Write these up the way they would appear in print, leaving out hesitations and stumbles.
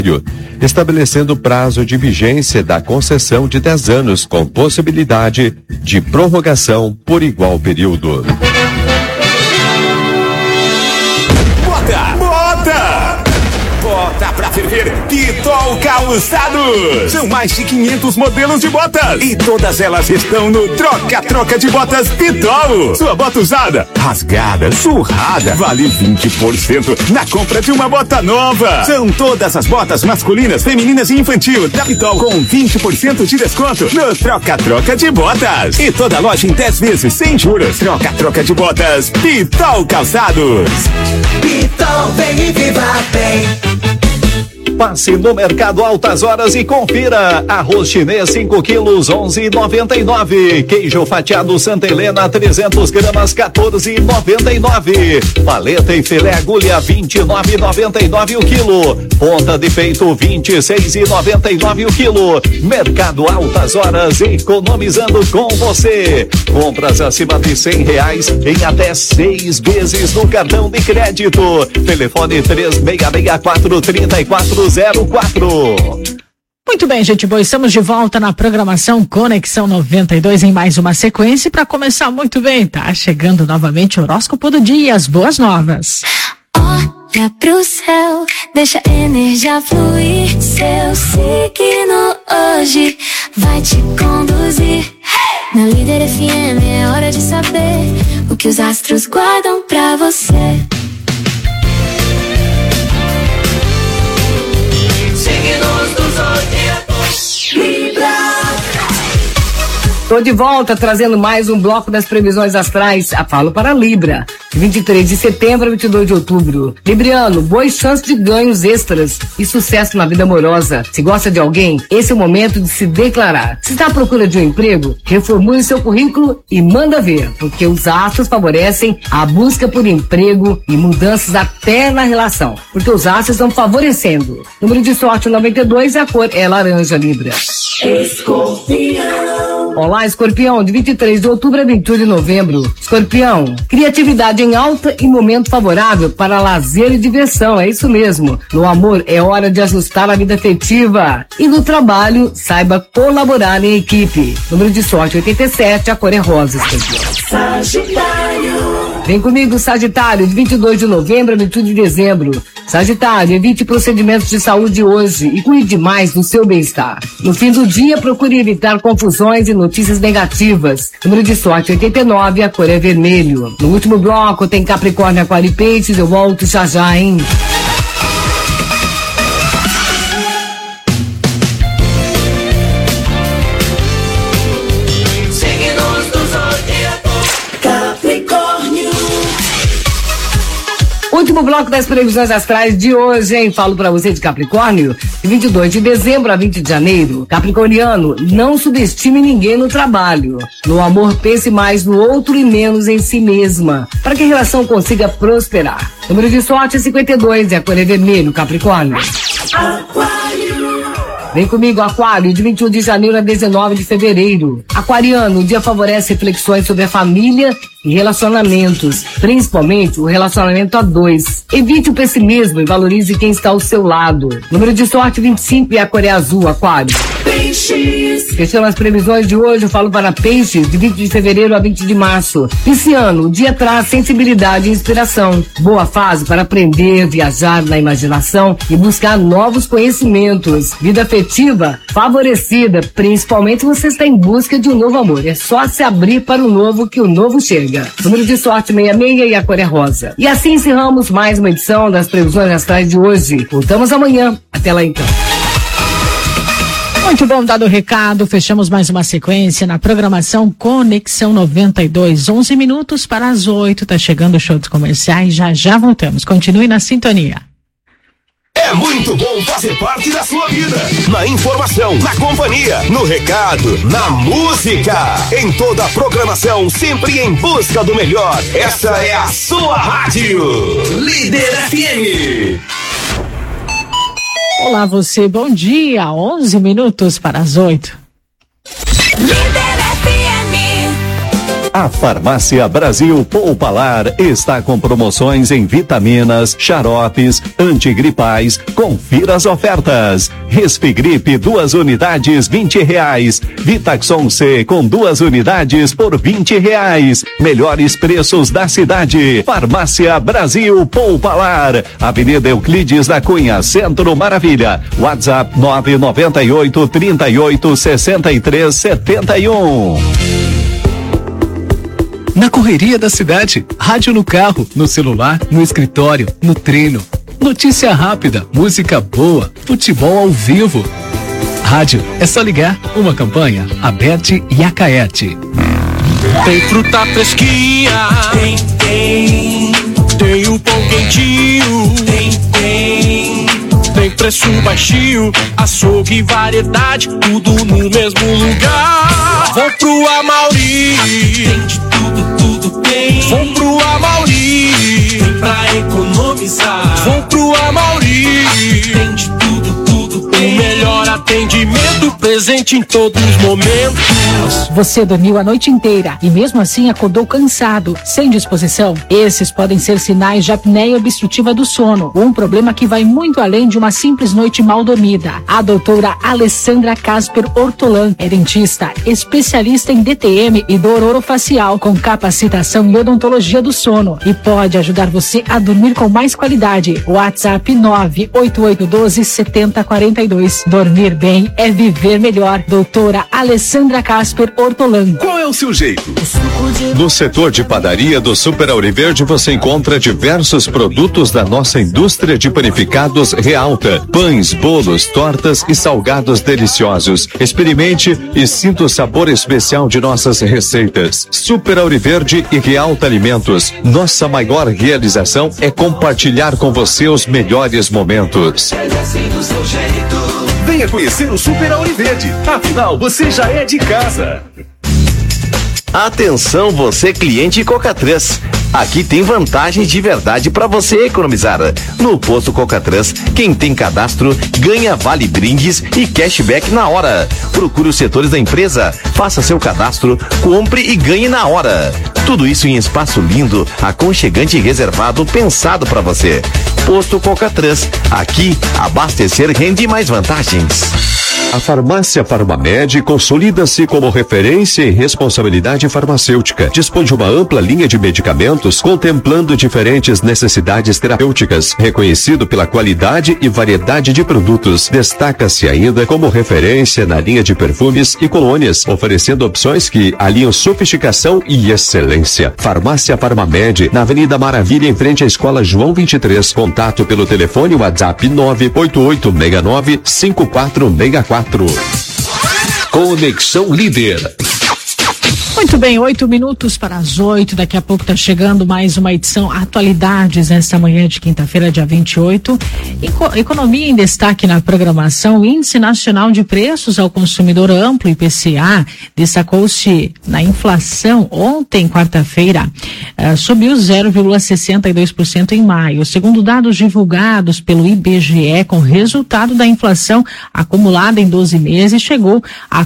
estabelecendo prazo de vigência da concessão de 10 anos, com possibilidade de prorrogação por igual período. Bota pra ferver Pitol Calçados. São mais de 500 modelos de botas e todas elas estão no troca-troca de botas Pitol. Sua bota usada, rasgada, surrada, vale 20% na compra de uma bota nova. São todas as botas masculinas, femininas e infantil da Pitol com 20% de desconto no troca-troca de botas. E toda loja em 10 vezes sem juros. Troca-troca de botas Pitol Calçados. Pitol, vem e viva bem. Passe no Mercado Altas Horas e confira. Arroz chinês 5 quilos 11,99. Queijo fatiado Santa Helena 300 gramas 14,99. Paleta e filé agulha 29,99 o quilo. Ponta de peito 26,99 o quilo. Mercado Altas Horas, economizando com você. Compras acima de R$100 em até 6 vezes no cartão de crédito. Telefone 3664-3404. Muito bem, gente boa, estamos de volta na programação Conexão 92 em mais uma sequência. Para começar muito bem, tá chegando novamente o horóscopo do dia, as boas novas. Olha pro céu, deixa a energia fluir. Seu signo hoje vai te conduzir. Na Líder FM é hora de saber o que os astros guardam pra você. Signos do zodíaco. Libra. Tô de volta trazendo mais um bloco das previsões astrais. Falo para Libra, de 23 de setembro a 22 de outubro. Libriano, boas chances de ganhos extras e sucesso na vida amorosa. Se gosta de alguém, esse é o momento de se declarar. Se está à procura de um emprego, reformule seu currículo e manda ver, porque os astros favorecem a busca por emprego e mudanças até na relação, porque os astros estão favorecendo. Número de sorte 92 e a cor é laranja, Libra. Escorpião. Olá, Escorpião, de 23 de outubro a 21 de novembro. Escorpião, criatividade em alta e momento favorável para lazer e diversão, é isso mesmo. No amor, é hora de ajustar a vida afetiva. E no trabalho, saiba colaborar em equipe. Número de sorte 87, a cor é rosa, Escorpião. Sagitário. Vem comigo, Sagitário, de 22 de novembro a 21 de dezembro. Sagitário, evite procedimentos de saúde hoje e cuide mais do seu bem-estar. No fim do dia, procure evitar confusões e notícias negativas. Número de sorte 89, a cor é vermelho. No último bloco tem Capricórnio, Aquário e Peixes, eu volto já, hein? Último bloco das previsões astrais de hoje, hein? Falo pra você de Capricórnio, de 22 de dezembro a 20 de janeiro. Capricorniano, não subestime ninguém no trabalho. No amor, pense mais no outro e menos em si mesma, para que a relação consiga prosperar. Número de sorte é 52 e a cor é vermelho, Capricórnio. Aquário. Vem comigo, Aquário, de 21 de janeiro a 19 de fevereiro. Aquariano, o dia favorece reflexões sobre a família e relacionamentos, principalmente o relacionamento a dois. Evite o pessimismo e valorize quem está ao seu lado. Número de sorte 25 e a cor é azul, Aquário. Peixes. Fechando as previsões de hoje, eu falo para Peixes, de 20 de fevereiro a 20 de março. Pisciano, o dia traz sensibilidade e inspiração. Boa fase para aprender, viajar na imaginação e buscar novos conhecimentos. Vida afetiva favorecida, principalmente se você está em busca de um novo amor. É só se abrir para o novo que o novo chega. Número de sorte 66 e a cor é rosa. E assim encerramos mais uma edição das previsões astrais de hoje. Voltamos amanhã. Até lá então. Muito bom, dado o recado, fechamos mais uma sequência na programação Conexão 92, 11 minutos para as 8, tá chegando o show dos comerciais, já voltamos, continue na sintonia. É muito bom fazer parte da sua vida. Na informação, na companhia, no recado, na música. Em toda a programação, sempre em busca do melhor. Essa é a sua rádio. Líder FM. Olá você, bom dia, 11 minutos para as 8. Líder FM. A Farmácia Brasil Poupalar está com promoções em vitaminas, xaropes, antigripais. Confira as ofertas. Respigripe 2 unidades R$20. Vitaxon C com 2 unidades por R$20. Melhores preços da cidade. Farmácia Brasil Poupalar. Avenida Euclides da Cunha, Centro Maravilha. WhatsApp 998 38 63 71. Na correria da cidade, rádio no carro, no celular, no escritório, no treino. Notícia rápida, música boa, futebol ao vivo. Rádio, é só ligar. Uma campanha, Aberte e Acaete. Tem fruta fresquinha, tem o pão quentinho, tem preço baixinho, açougue e variedade, tudo no mesmo lugar. Vou pro Amauri, tem de tudo tem. Vou pro Amauri, tem pra economizar. Vou pro Amauri, tem de tudo tem. O melhor atendimento presente em todos os momentos. Você dormiu a noite inteira e mesmo assim acordou cansado, sem disposição? Esses podem ser sinais de apneia obstrutiva do sono, um problema que vai muito além de uma simples noite mal dormida. A doutora Alessandra Casper Ortolan é dentista, especialista em DTM e dor orofacial, com capacitação em odontologia do sono e pode ajudar você a dormir com mais qualidade. WhatsApp 98812-7042. Dormir bem é viver melhor. Doutora Alessandra Casper Ortolan. Qual é o seu jeito? No setor de padaria do Super Auriverde você encontra diversos produtos da nossa indústria de panificados Realta. Pães, bolos, tortas e salgados deliciosos. Experimente e sinta o sabor especial de nossas receitas. Super Auriverde e Realta Alimentos. Nossa maior realização é compartilhar com você os melhores momentos. Venha conhecer o Super Auriverde. Afinal, você já é de casa. Atenção você cliente Coca-Trans. Aqui tem vantagens de verdade para você economizar. No posto Coca-Trans, quem tem cadastro ganha vale brindes e cashback na hora. Procure os setores da empresa, faça seu cadastro, compre e ganhe na hora. Tudo isso em espaço lindo, aconchegante e reservado, pensado para você. Posto Coca-Trans. Aqui, abastecer rende mais vantagens. A Farmácia Farmamed consolida-se como referência em responsabilidade farmacêutica. Dispõe de uma ampla linha de medicamentos contemplando diferentes necessidades terapêuticas. Reconhecido pela qualidade e variedade de produtos. Destaca-se ainda como referência na linha de perfumes e colônias, oferecendo opções que aliam sofisticação e excelência. Farmácia Farmamed, na Avenida Maravilha, em frente à Escola João 23. Contato pelo telefone WhatsApp 988695464. Conexão Líder. Muito bem, 8 minutos para as 8. Daqui a pouco está chegando mais uma edição Atualidades nesta manhã de quinta-feira, dia 28. Economia em destaque na programação. O Índice Nacional de Preços ao Consumidor Amplo, IPCA, destacou-se na inflação ontem, quarta-feira, subiu 0,62% em maio. Segundo dados divulgados pelo IBGE, com resultado da inflação acumulada em 12 meses, chegou a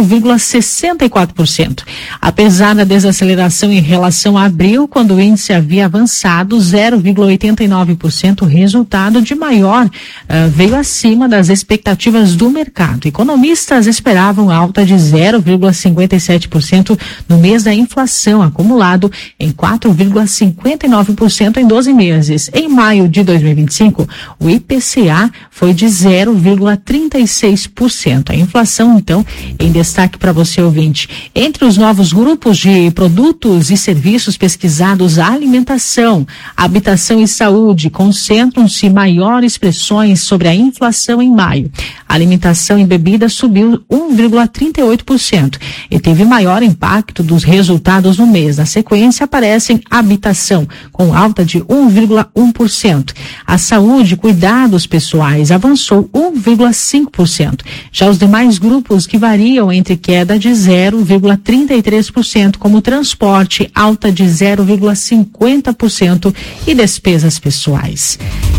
4,64%. Apesar da desaceleração em relação a abril, quando o índice havia avançado 0,89%, o resultado de maior veio acima das expectativas do mercado. Economistas esperavam alta de 0,57% no mês da inflação, acumulado em 4,59% em 12 meses. Em maio de 2025, o IPCA foi de 0,36%. A inflação, então, em destaque para você, ouvinte. Entre os novos grupos de produtos e serviços pesquisados, a alimentação, habitação e saúde concentram-se maiores pressões sobre a inflação em maio. A alimentação e bebida subiu 1,38% e teve maior impacto dos resultados no mês. Na sequência aparecem habitação, com alta de 1,1%. A saúde e cuidados pessoais avançou 1,5%. Já os demais grupos, que variam entre queda de 0,33%, como transporte, alta de 0,50% e despesas pessoais.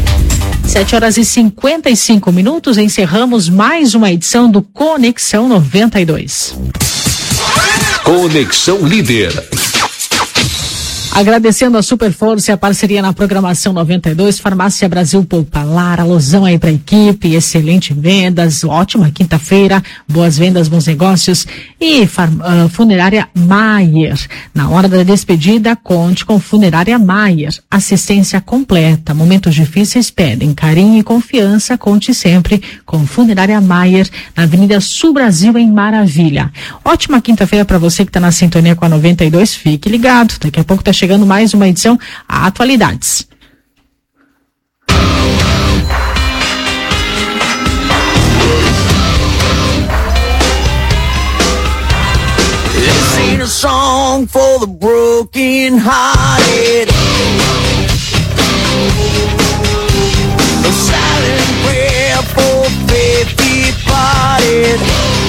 7h55, encerramos mais uma edição do Conexão 92. Conexão Líder. Agradecendo a Superforça e a parceria na programação 92, Farmácia Brasil Popular, alusão aí para a equipe, excelente vendas, ótima quinta-feira, boas vendas, bons negócios e Funerária Maier. Na hora da despedida, conte com Funerária Maier, assistência completa, momentos difíceis pedem carinho e confiança, conte sempre com Funerária Maier, na Avenida Sul Brasil, em Maravilha. Ótima quinta-feira para você que está na sintonia com a 92, fique ligado, daqui a pouco está chegando mais uma edição Atualidades. This ain't a song for the broken hearted. A silent prayer for faith departed.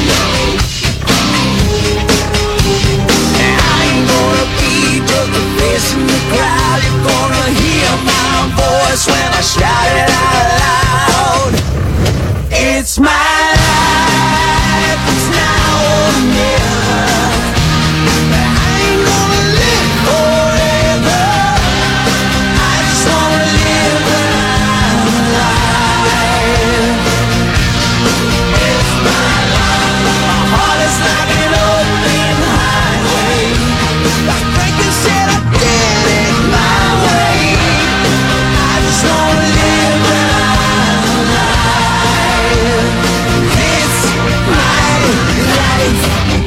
In the crowd, you're gonna hear my voice when I shout it out loud. It's my life, it's now or never. I ain't gonna live forever. I just wanna live my life. It's my life. My heart is like an open highway. Like Franklin said, I did it my way. I just wanna live my life. It's my life.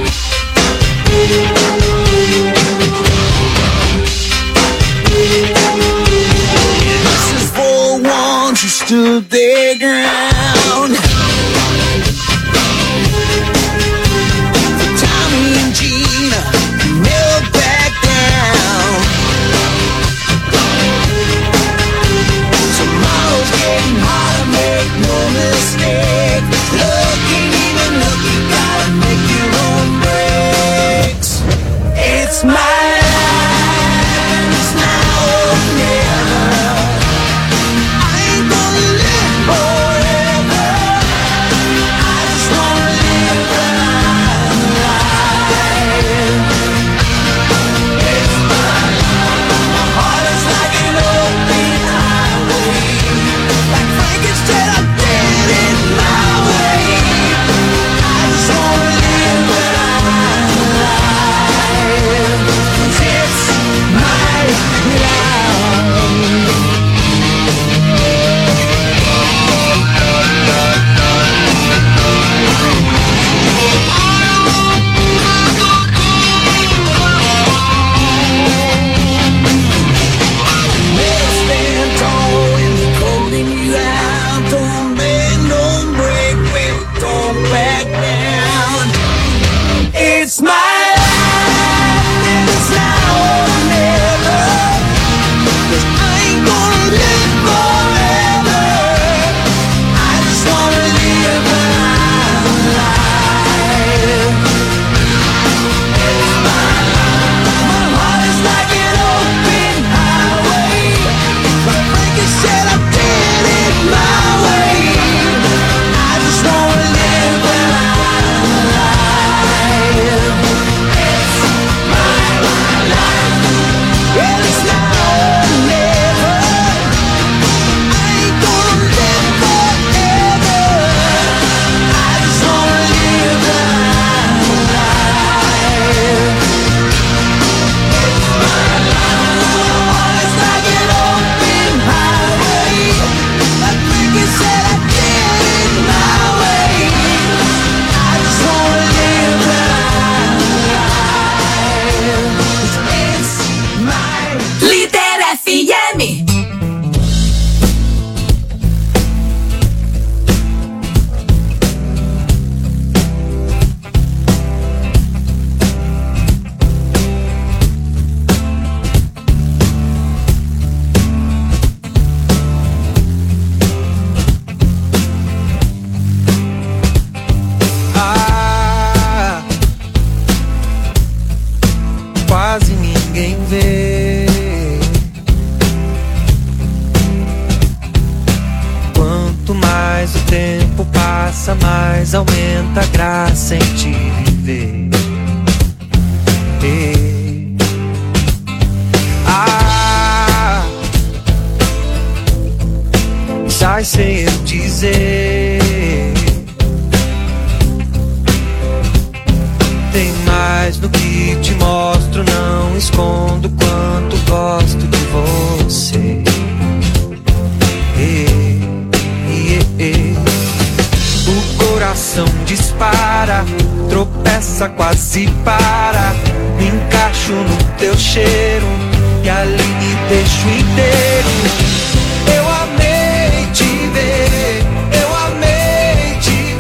This is for ones who stood their ground. For Tommy and Gina, never back down. Tomorrow's getting harder, make no mistake. Looking, even looking, gotta make your own breaks. It's my life, it's now or never. I ain't gonna live forever. I just wanna live my life. It's my life. My heart is like an open highway. Like Frankenstein, I did it my way. I just wanna live my life. 'Cause it's my life. Better stand tall when they're calling you out. Don't bend, don't break, well, don't back down. It's my life, and it's now or never. 'Cause I ain't gonna live forever. I just wanna live my life. It's my life. My heart is like an open highway. Like Frankie said, I did it my way. I just wanna live my life. It's my life. Well, it's now or never. I ain't gonna live forever. I just wanna live my life. It's my life. My heart is like an open highway. Like Frankie said, I did it my way. I just wanna live my life. It's my Líder FM. quase ninguém vê. Quanto mais o tempo passa, mais aumenta a graça em te viver. coração dispara, tropeça, quase para. Me encaixo no teu cheiro e ali me deixo inteiro. Eu amei te ver, eu amei te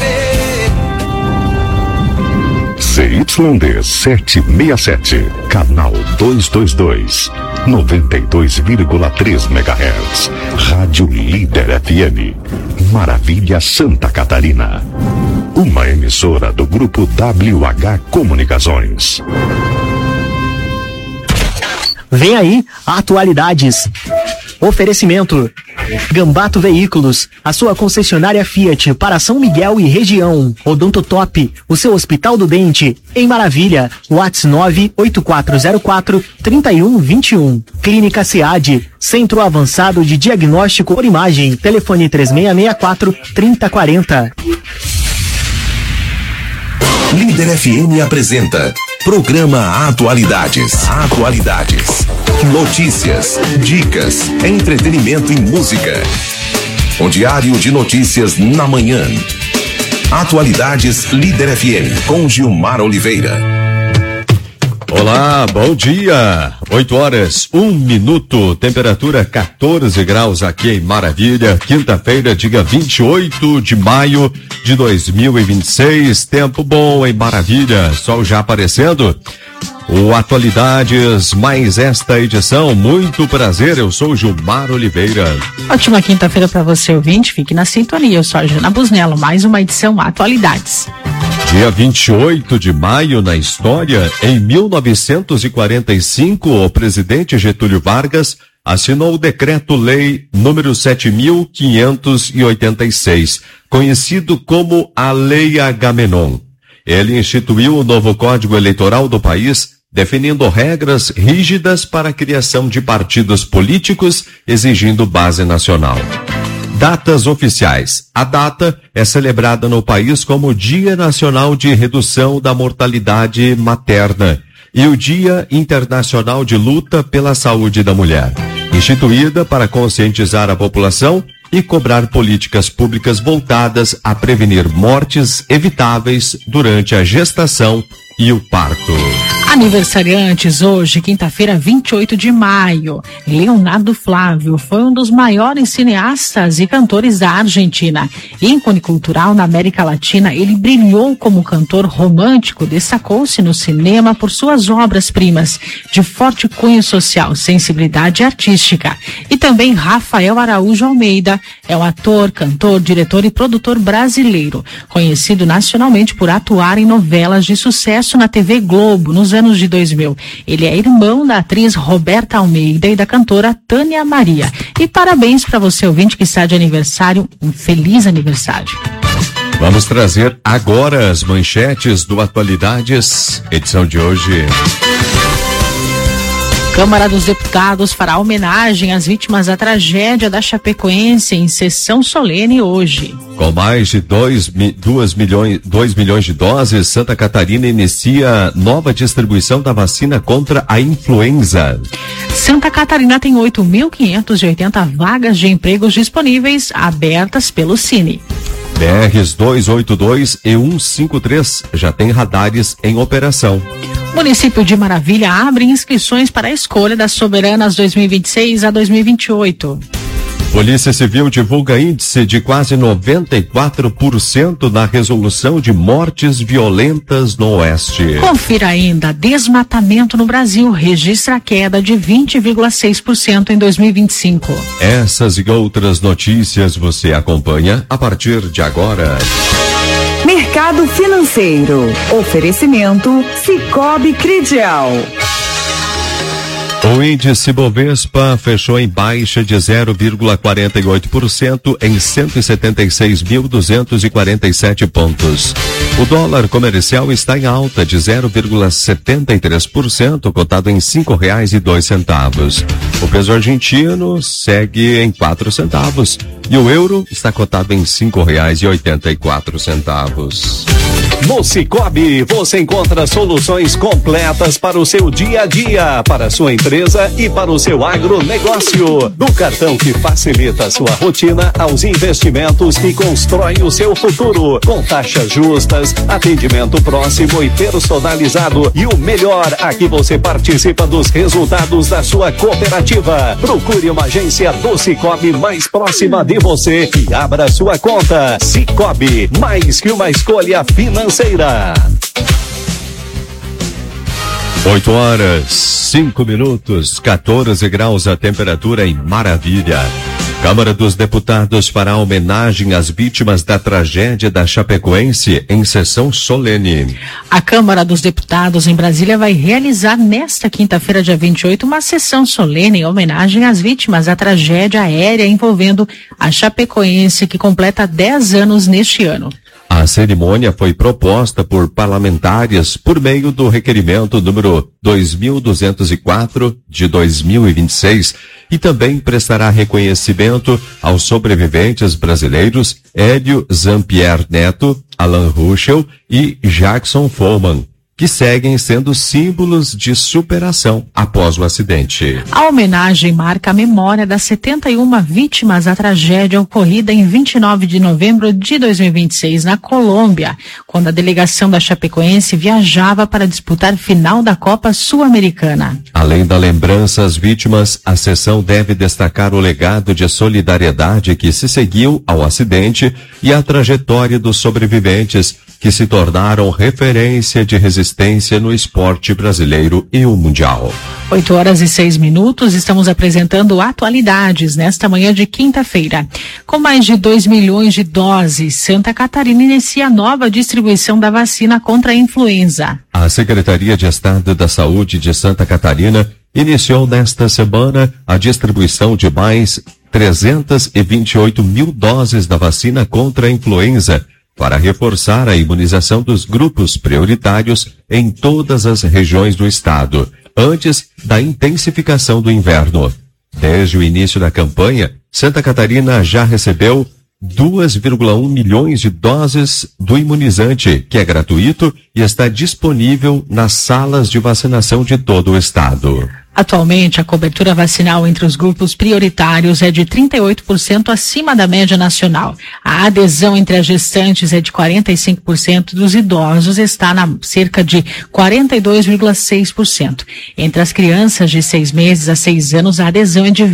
ver. ZYD 767, canal 222, 92,3 MHz. Rádio Líder FM, Maravilha, Santa Catarina. Uma emissora do grupo WH Comunicações. Vem aí, atualidades. Oferecimento: Gambato Veículos, a sua concessionária Fiat para São Miguel e região. Odontotop, o seu hospital do dente, em Maravilha. WhatsApp 98404-3121. Clínica SEAD, Centro Avançado de Diagnóstico por Imagem. Telefone 3664-3040. Líder FM apresenta Programa Atualidades. Atualidades. Notícias, dicas, entretenimento e música. Um diário de notícias na manhã. Atualidades Líder FM com Gilmar Oliveira. Olá, bom dia. 8h01, temperatura 14 graus aqui em Maravilha. Quinta-feira, dia 28 de maio de 2026. Tempo bom em Maravilha, sol já aparecendo. O Atualidades, mais esta edição. Muito prazer, eu sou Gilmar Oliveira. Ótima quinta-feira para você, ouvinte. Fique na sintonia. Eu sou a Jana Busnello. Mais uma edição Atualidades. Dia 28 de maio na história, em 1945, o presidente Getúlio Vargas assinou o Decreto-Lei número 7.586, conhecido como a Lei Agamenon. Ele instituiu o novo Código Eleitoral do país, definindo regras rígidas para a criação de partidos políticos, exigindo base nacional. Datas oficiais. A data é celebrada no país como Dia Nacional de Redução da Mortalidade Materna e o Dia Internacional de Luta pela Saúde da Mulher, instituída para conscientizar a população e cobrar políticas públicas voltadas a prevenir mortes evitáveis durante a gestação e o parto. Aniversariantes hoje, quinta-feira, 28 de maio. Leonardo Flávio foi um dos maiores cineastas e cantores da Argentina. Ícone cultural na América Latina, ele brilhou como cantor romântico, destacou-se no cinema por suas obras-primas de forte cunho social, sensibilidade artística. E também Rafael Araújo Almeida é um ator, cantor, diretor e produtor brasileiro, conhecido nacionalmente por atuar em novelas de sucesso na TV Globo nos anos de 2000. Ele é irmão da atriz Roberta Almeida e da cantora Tânia Maria. E parabéns para você, ouvinte, que está de aniversário. Um feliz aniversário. Vamos trazer agora as manchetes do Atualidades, edição de hoje. Câmara dos Deputados fará homenagem às vítimas da tragédia da Chapecoense em sessão solene hoje. Com mais de 2 milhões de doses, Santa Catarina inicia nova distribuição da vacina contra a influenza. Santa Catarina tem 8.580 vagas de empregos disponíveis, abertas pelo Cine. BRs 282 e 153 já tem radares em operação. Município de Maravilha abre inscrições para a escolha das soberanas 2026 a 2028. Polícia Civil divulga índice de quase 94% na resolução de mortes violentas no Oeste. Confira ainda, desmatamento no Brasil registra queda de 20,6% em 2025. Essas e outras notícias você acompanha a partir de agora. Mercado Financeiro. Oferecimento Cicobi Credial. O índice Bovespa fechou em baixa de 0,48% em 176.247 pontos. O dólar comercial está em alta de 0,73%, cotado em R$5,02. O peso argentino segue em 4 centavos. e o euro está cotado em R$5,84. No Cicobi, você encontra soluções completas para o seu dia a dia, para a sua empresa e para o seu agronegócio. Do cartão que facilita a sua rotina aos investimentos que constroem o seu futuro. Com taxas justas, atendimento próximo e personalizado. E o melhor, aqui você participa dos resultados da sua cooperativa. Procure uma agência do Cicobi mais próxima de você e abra sua conta. Cicobi, mais que uma escolha financeira. 8h05, 14 graus a temperatura em Maravilha. Câmara dos Deputados fará homenagem às vítimas da tragédia da Chapecoense em sessão solene. A Câmara dos Deputados em Brasília vai realizar nesta quinta-feira, dia 28, uma sessão solene em homenagem às vítimas da tragédia aérea envolvendo a Chapecoense, que completa 10 anos neste ano. A cerimônia foi proposta por parlamentares por meio do requerimento número 2204 de 2026 e também prestará reconhecimento aos sobreviventes brasileiros Hélio Zampierre Neto, Alan Ruschel e Jackson Foreman, que seguem sendo símbolos de superação após o acidente. A homenagem marca a memória das 71 vítimas da tragédia ocorrida em 29 de novembro de 2026 na Colômbia, quando a delegação da Chapecoense viajava para disputar final da Copa Sul-Americana. Além da lembrança às vítimas, a sessão deve destacar o legado de solidariedade que se seguiu ao acidente e a trajetória dos sobreviventes, que se tornaram referência de resistência no esporte brasileiro e o mundial. 8h06, estamos apresentando atualidades nesta manhã de quinta-feira. Com mais de 2 milhões de doses, Santa Catarina inicia a nova distribuição da vacina contra a influenza. A Secretaria de Estado da Saúde de Santa Catarina iniciou nesta semana a distribuição de mais 328 mil doses da vacina contra a influenza, para reforçar a imunização dos grupos prioritários em todas as regiões do estado, antes da intensificação do inverno. Desde o início da campanha, Santa Catarina já recebeu 2,1 milhões de doses do imunizante, que é gratuito e está disponível nas salas de vacinação de todo o estado. Atualmente, a cobertura vacinal entre os grupos prioritários é de 38% acima da média nacional. A adesão entre as gestantes é de 45%, dos idosos está na cerca de 42,6%. Entre as crianças de 6 meses a 6 anos, a adesão é de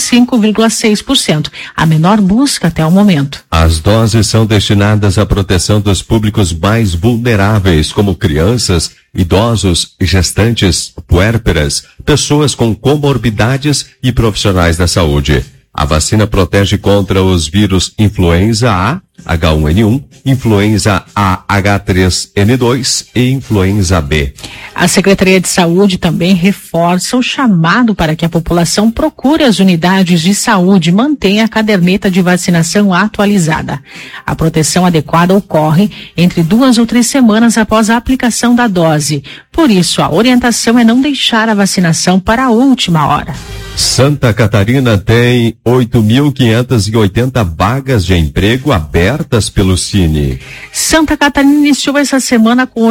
25,6%, a menor busca até o momento. As doses são destinadas à proteção dos públicos mais vulneráveis, como crianças, idosos, gestantes, puérperas, pessoas com comorbidades e profissionais da saúde. A vacina protege contra os vírus influenza A, H1N1, influenza A, H3N2 e influenza B. A Secretaria de Saúde também reforça o chamado para que a população procure as unidades de saúde e mantenha a caderneta de vacinação atualizada. A proteção adequada ocorre entre 2 ou 3 semanas após a aplicação da dose. Por isso, a orientação é não deixar a vacinação para a última hora. Santa Catarina tem 8.580 vagas de emprego abertas pelo Cine. Santa Catarina iniciou essa semana com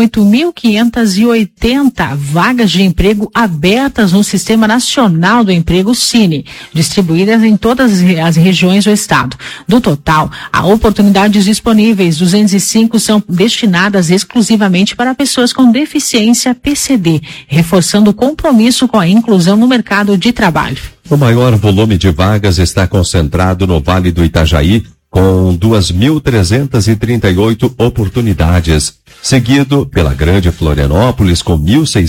8.580 vagas de emprego abertas no Sistema Nacional do Emprego Cine, distribuídas em todas as regiões do estado. Do total, há oportunidades disponíveis, 205 são destinadas exclusivamente para pessoas com deficiência PCD, reforçando o compromisso com a inclusão no mercado de trabalho. O maior volume de vagas está concentrado no Vale do Itajaí, com 2.338 oportunidades, seguido pela Grande Florianópolis com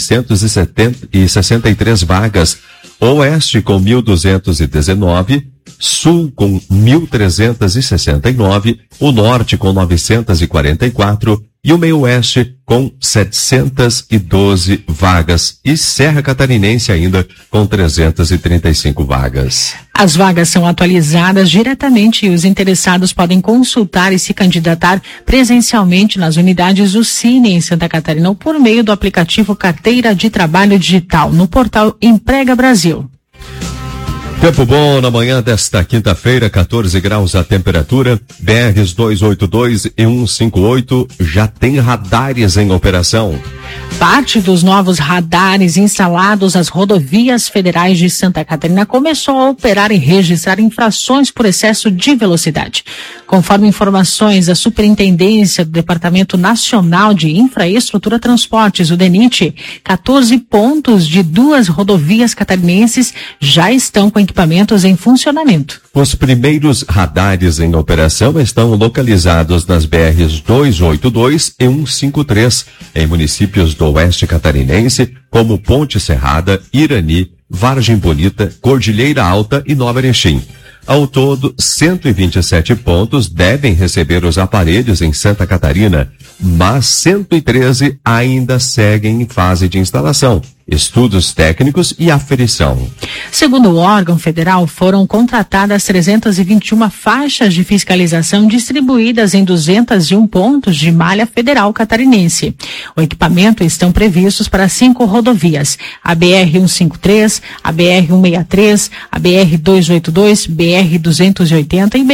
1.663 vagas, Oeste com 1.219, Sul com 1.369, o Norte com 944 e o Meio-Oeste com 712 vagas e Serra Catarinense ainda com 335 vagas. As vagas são atualizadas diretamente e os interessados podem consultar e se candidatar presencialmente nas unidades do Cine em Santa Catarina ou por meio do aplicativo Carteira de Trabalho Digital no portal Emprega Brasil. Tempo bom na manhã desta quinta-feira, 14 graus a temperatura. BRs 282 e 158 já tem radares em operação. Parte dos novos radares instalados nas rodovias federais de Santa Catarina começou a operar e registrar infrações por excesso de velocidade. Conforme informações da Superintendência do Departamento Nacional de Infraestrutura Transportes, o DENIT, 14 pontos de 2 rodovias catarinenses já estão com equipamentos em funcionamento. Os primeiros radares em operação estão localizados nas BRs 282 e 153, em municípios do Oeste Catarinense, como Ponte Serrada, Irani, Vargem Bonita, Cordilheira Alta e Nova Erechim. Ao todo, 127 pontos devem receber os aparelhos em Santa Catarina, mas 113 ainda seguem em fase de instalação, estudos técnicos e aferição. Segundo o órgão federal, foram contratadas 321 faixas de fiscalização distribuídas em 201 pontos de malha federal catarinense. O equipamento estão previstos para 5 rodovias: a BR-153, a BR-163, a BR-282, BR-280 e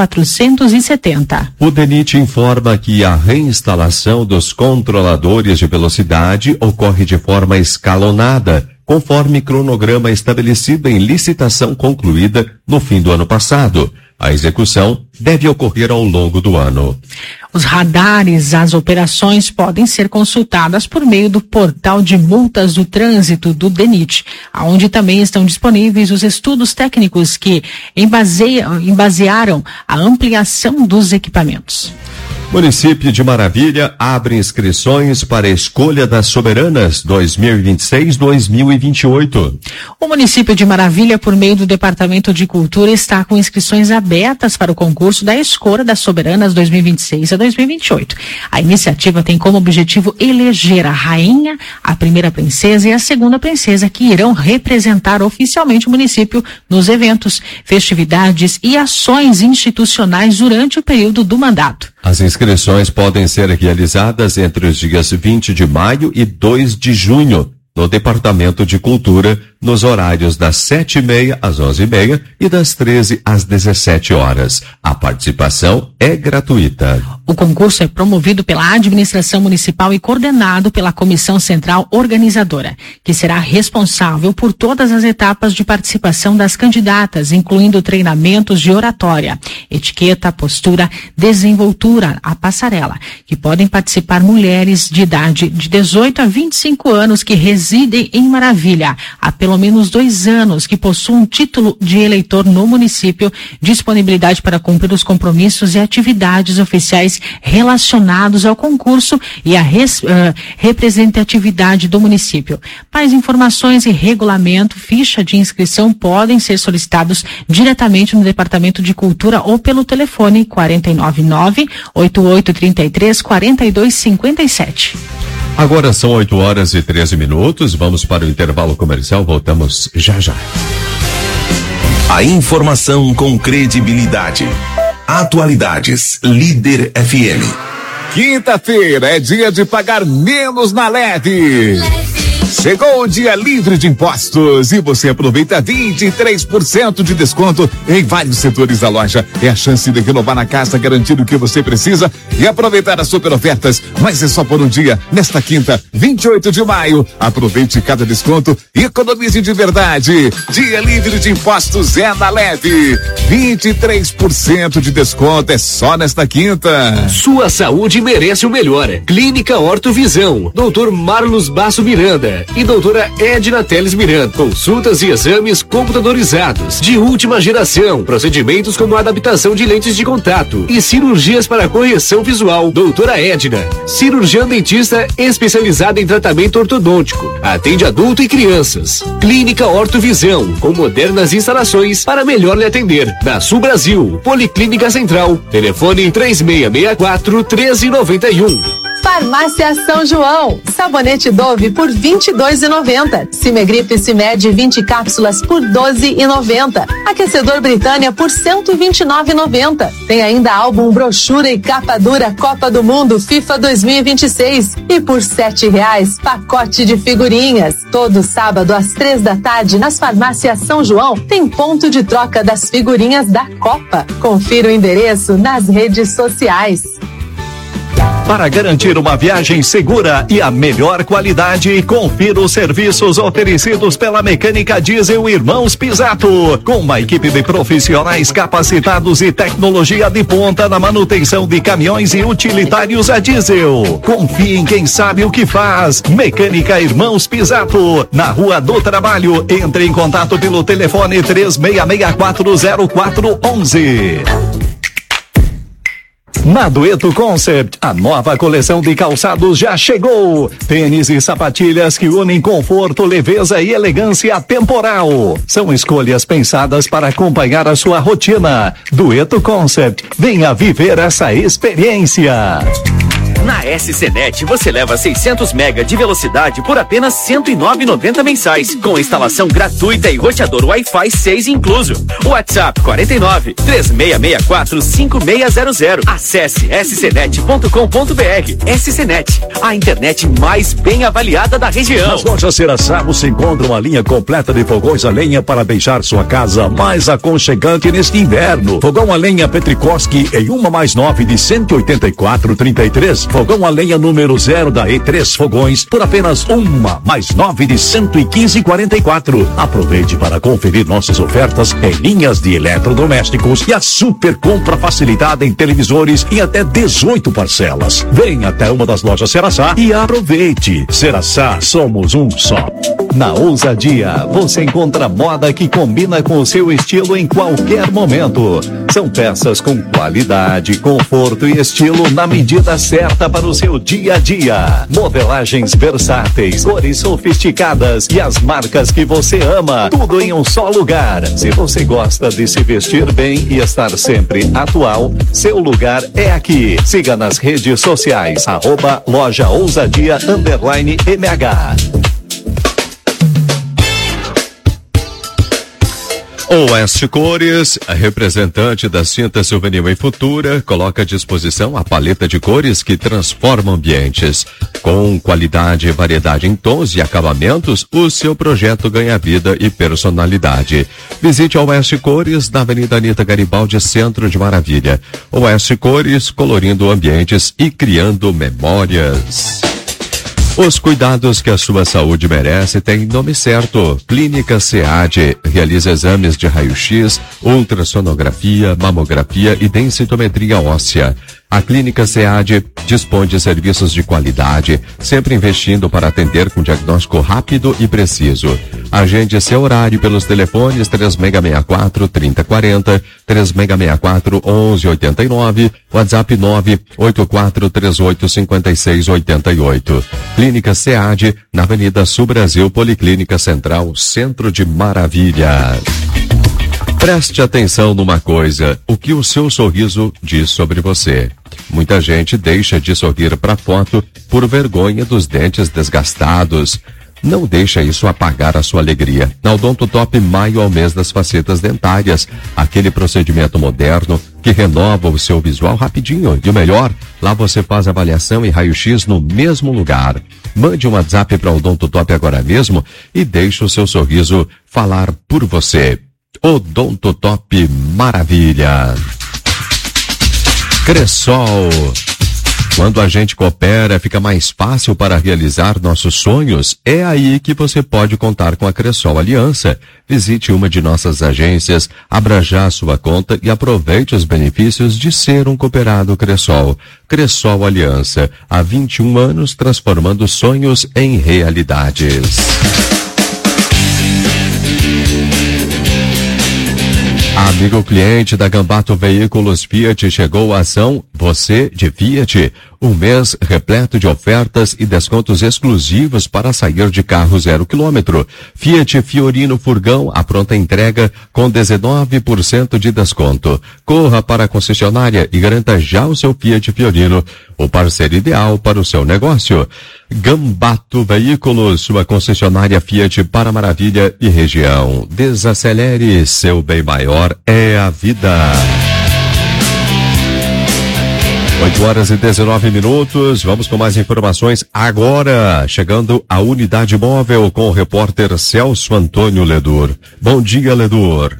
BR-470. O DENIT informa que a reinstalação dos controladores de velocidade ocorre de forma escalonada, conforme cronograma estabelecido em licitação concluída no fim do ano passado. A execução deve ocorrer ao longo do ano. Os radares, as operações podem ser consultadas por meio do portal de multas do trânsito do DENIT, onde também estão disponíveis os estudos técnicos que embasearam a ampliação dos equipamentos. Município de Maravilha abre inscrições para a Escolha das Soberanas 2026-2028. O município de Maravilha, por meio do Departamento de Cultura, está com inscrições abertas para o concurso da Escolha das Soberanas 2026 a 2028. A iniciativa tem como objetivo eleger a rainha, a primeira princesa e a segunda princesa, que irão representar oficialmente o município nos eventos, festividades e ações institucionais durante o período do mandato. As inscrições podem ser realizadas entre os dias 20 de maio e 2 de junho, no Departamento de Cultura, nos horários das 7h30 às 11h30 e das 13 às 17 horas. A participação é gratuita. O concurso é promovido pela administração municipal e coordenado pela Comissão Central Organizadora, que será responsável por todas as etapas de participação das candidatas, incluindo treinamentos de oratória, etiqueta, postura, desenvoltura, a passarela, que podem participar mulheres de idade de 18 a 25 anos que residem em Maravilha há pelo menos 2 anos, que possuem um título de eleitor no município, disponibilidade para cumprir os compromissos e atividades oficiais relacionados ao concurso e à representatividade do município. Mais informações e regulamento, ficha de inscrição podem ser solicitados diretamente no Departamento de Cultura ou pelo telefone 499-8833-4257. Agora são 8h13. Vamos para o intervalo comercial. Voltamos já já. A informação com credibilidade. Atualidades Líder FM. Quinta-feira é dia de pagar menos na Leve. Chegou o dia livre de impostos e você aproveita 23% de desconto em vários setores da loja. É a chance de renovar na casa, garantir o que você precisa e aproveitar as super ofertas. Mas é só por um dia, nesta quinta, 28 de maio. Aproveite cada desconto e economize de verdade. Dia livre de impostos é na Leve. 23% de desconto é só nesta quinta. Sua saúde merece o melhor. Clínica Ortovisão. Dr. Marlos Basso Miranda e doutora Edna Teles Miranda. Consultas e exames computadorizados de última geração. Procedimentos como adaptação de lentes de contato e cirurgias para correção visual. Doutora Edna, cirurgiã dentista especializada em tratamento ortodôntico. Atende adulto e crianças. Clínica Ortovisão, com modernas instalações para melhor lhe atender. Da Sul Brasil, Policlínica Central. Telefone 3664-1391. Farmácia São João, sabonete Dove por R$22,90. Cimegripe Cimed 20 cápsulas por R$12,90. Aquecedor Britânia por R$129,90. Tem ainda álbum, brochura e capa dura Copa do Mundo FIFA 2026 e por R$7 pacote de figurinhas. Todo sábado às 3h nas farmácias São João tem ponto de troca das figurinhas da Copa. Confira o endereço nas redes sociais. Para garantir uma viagem segura e a melhor qualidade, confira os serviços oferecidos pela Mecânica Diesel Irmãos Pisato, com uma equipe de profissionais capacitados e tecnologia de ponta na manutenção de caminhões e utilitários a diesel. Confie em quem sabe o que faz. Mecânica Irmãos Pisato, na Rua do Trabalho. Entre em contato pelo telefone 36640411. Na Dueto Concept, a nova coleção de calçados já chegou. Tênis e sapatilhas que unem conforto, leveza e elegância temporal. São escolhas pensadas para acompanhar a sua rotina. Dueto Concept, venha viver essa experiência. Na SCNet você leva 600 mega de velocidade por apenas R$109,90 mensais, com instalação gratuita e roteador Wi-Fi 6 incluso. WhatsApp 49-3664-5600. Acesse scnet.com.br. SCNet, a internet mais bem avaliada da região. Nas lojas Ceraçá você encontra uma linha completa de fogões a lenha para deixar sua casa mais aconchegante neste inverno. Fogão a lenha Petrikoski em 1+9 de R$184,33. Fogão a lenha número 0 da E3 Fogões por apenas 1+9 de R$115,44. Aproveite para conferir nossas ofertas em linhas de eletrodomésticos e a super compra facilitada em televisores em até 18 parcelas. Venha até uma das lojas Ceraçá e aproveite. Ceraçá, somos um só. Na Ousadia, você encontra moda que combina com o seu estilo em qualquer momento. São peças com qualidade, conforto e estilo na medida certa para o seu dia a dia. Modelagens versáteis, cores sofisticadas e as marcas que você ama. Tudo em um só lugar. Se você gosta de se vestir bem e estar sempre atual, seu lugar é aqui. Siga nas redes sociais, @lojaousadia_MH. Oeste Cores, a representante das tintas Souvenir e Futura, coloca à disposição a paleta de cores que transforma ambientes. Com qualidade e variedade em tons e acabamentos, o seu projeto ganha vida e personalidade. Visite a Oeste Cores na Avenida Anita Garibaldi, Centro de Maravilha. Oeste Cores, colorindo ambientes e criando memórias. Os cuidados que a sua saúde merece têm nome certo. Clínica SEAD realiza exames de raio-x, ultrassonografia, mamografia e densitometria óssea. A Clínica SEAD dispõe de serviços de qualidade, sempre investindo para atender com diagnóstico rápido e preciso. Agende seu horário pelos telefones 3664-3040, 3664-1189, WhatsApp 984385688. Clínica SEAD, na Avenida Sul Brasil, Policlínica Central, Centro de Maravilha. Preste atenção numa coisa, o que o seu sorriso diz sobre você. Muita gente deixa de sorrir para foto por vergonha dos dentes desgastados. Não deixa isso apagar a sua alegria. Na Odontotop, maio é o mês das facetas dentárias. Aquele procedimento moderno que renova o seu visual rapidinho. E o melhor, lá você faz avaliação e raio-x no mesmo lugar. Mande um WhatsApp para o Odontotop agora mesmo e deixe o seu sorriso falar por você. Odontotop Maravilha. Cressol. Quando a gente coopera, fica mais fácil para realizar nossos sonhos. É aí que você pode contar com a Cressol Aliança. Visite uma de nossas agências, abra já a sua conta e aproveite os benefícios de ser um cooperado Cressol. Cressol Aliança, há 21 anos transformando sonhos em realidades. Amigo cliente da Gambato Veículos Fiat, chegou a ação Você de Fiat. Um mês repleto de ofertas e descontos exclusivos para sair de carro 0 km. Fiat Fiorino Furgão, a pronta entrega com 19% de desconto. Corra para a concessionária e garanta já o seu Fiat Fiorino. o parceiro ideal para o seu negócio. Gambato Veículos, sua concessionária Fiat para Maravilha e região. Desacelere, seu bem maior é a vida. 8h19, vamos com mais informações agora, chegando a Unidade Móvel com o repórter Celso Antônio Ledor. Bom dia, Ledor.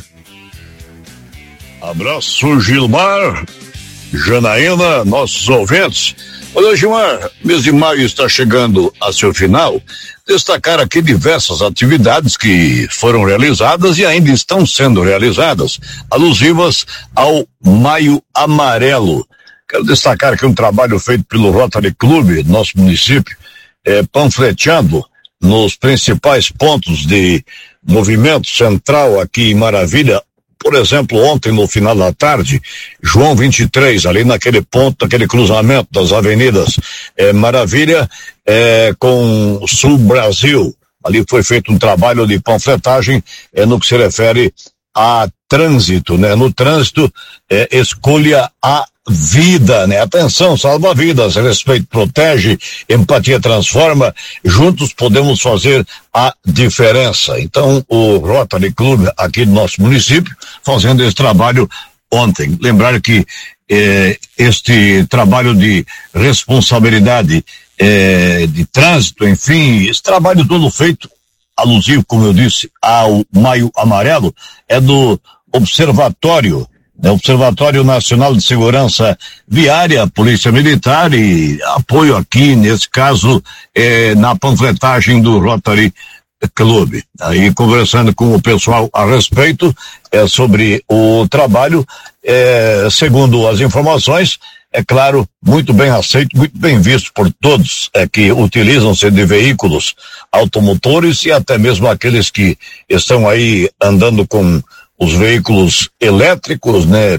Abraço, Gilmar, Janaína, nossos ouvintes. Olha, Gilmar, mês de maio está chegando a seu final. Destacar aqui diversas atividades que foram realizadas e ainda estão sendo realizadas, alusivas ao Maio Amarelo. Quero destacar aqui um trabalho feito pelo Rotary Club, nosso município, panfleteando nos principais pontos de movimento central aqui em Maravilha. Por exemplo, ontem no final da tarde, João 23, ali naquele ponto, aquele cruzamento das avenidas Maravilha com Sul Brasil. Ali foi feito um trabalho de panfletagem no que se refere a trânsito, né? No trânsito, escolha a vida, né? Atenção, salva vidas, respeito protege, empatia transforma, juntos podemos fazer a diferença. Então, o Rotary Club aqui do nosso município, fazendo esse trabalho ontem. Lembrar que este trabalho de responsabilidade de trânsito, enfim, esse trabalho todo feito, alusivo, como eu disse, ao Maio Amarelo, é do Observatório Nacional de Segurança Viária, Polícia Militar, e apoio aqui, nesse caso, na panfletagem do Rotary Club. Aí, conversando com o pessoal a respeito sobre o trabalho, segundo as informações, é claro, muito bem aceito, muito bem visto por todos que utilizam-se de veículos automotores e até mesmo aqueles que estão aí andando com os veículos elétricos, né,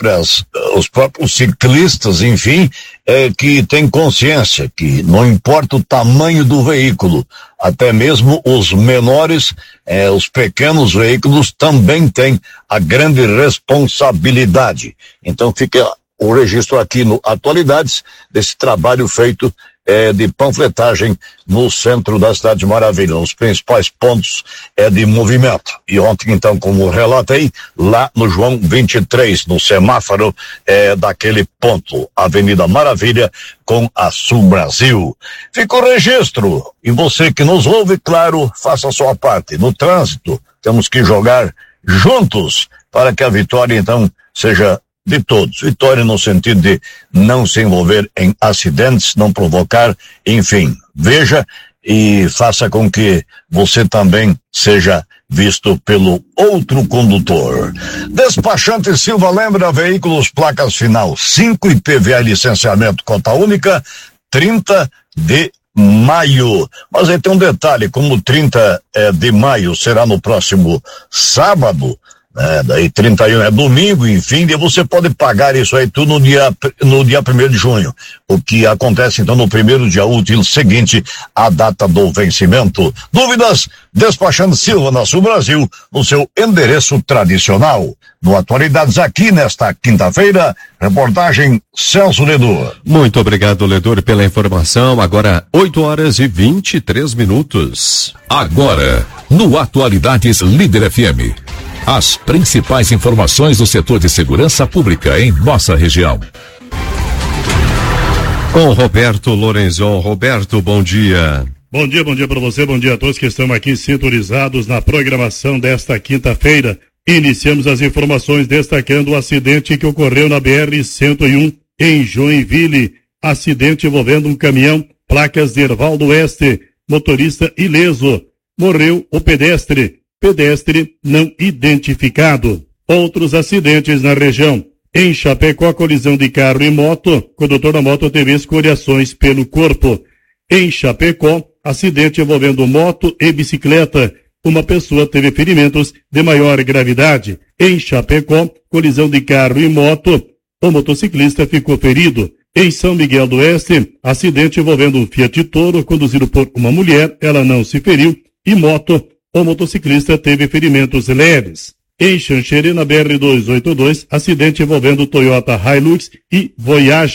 os próprios ciclistas, enfim, que têm consciência que não importa o tamanho do veículo, até mesmo os menores, os pequenos veículos também têm a grande responsabilidade. Então fica o registro aqui no Atualidades desse trabalho feito de panfletagem no centro da cidade de Maravilha, nos principais pontos de movimento. E ontem, então, como relatei, lá no João 23, no semáforo daquele ponto, Avenida Maravilha com a Sul Brasil. Fica o registro. E você que nos ouve, claro, faça a sua parte. No trânsito, temos que jogar juntos para que a vitória, então, seja de todos. Vitória no sentido de não se envolver em acidentes, não provocar, enfim, veja e faça com que você também seja visto pelo outro condutor. Despachante Silva lembra, veículos placas final 5 e PVA licenciamento cota única, 30 de maio. Mas aí tem um detalhe, como 30 de maio será no próximo sábado, daí 31 é domingo, enfim, e você pode pagar isso aí tudo no dia 1º de junho, o que acontece então no primeiro dia útil seguinte à data do vencimento. Dúvidas? Despachando Silva na Sul Brasil, no seu endereço tradicional. No Atualidades aqui nesta quinta-feira, reportagem Celso Ledor. Muito obrigado, Ledor, pela informação. Agora 8h23. Agora, no Atualidades Líder FM. As principais informações do setor de segurança pública em nossa região. Com Roberto Lorenzon. Roberto, bom dia. Bom dia para você, bom dia a todos que estão aqui sintonizados na programação desta quinta-feira. Iniciamos as informações destacando o acidente que ocorreu na BR-101 em Joinville. Acidente envolvendo um caminhão, placas de Ervaldo Oeste, motorista ileso. Morreu o pedestre não identificado. Outros acidentes na região. Em Chapecó, colisão de carro e moto, condutor da moto teve escoriações pelo corpo. Em Chapecó, acidente envolvendo moto e bicicleta. Uma pessoa teve ferimentos de maior gravidade. Em Chapecó, colisão de carro e moto, o motociclista ficou ferido. Em São Miguel do Oeste, acidente envolvendo um Fiat Toro conduzido por uma mulher, ela não se feriu, e moto, o motociclista teve ferimentos leves. Em Xanxerê, na BR-282, acidente envolvendo Toyota Hilux e Voyage.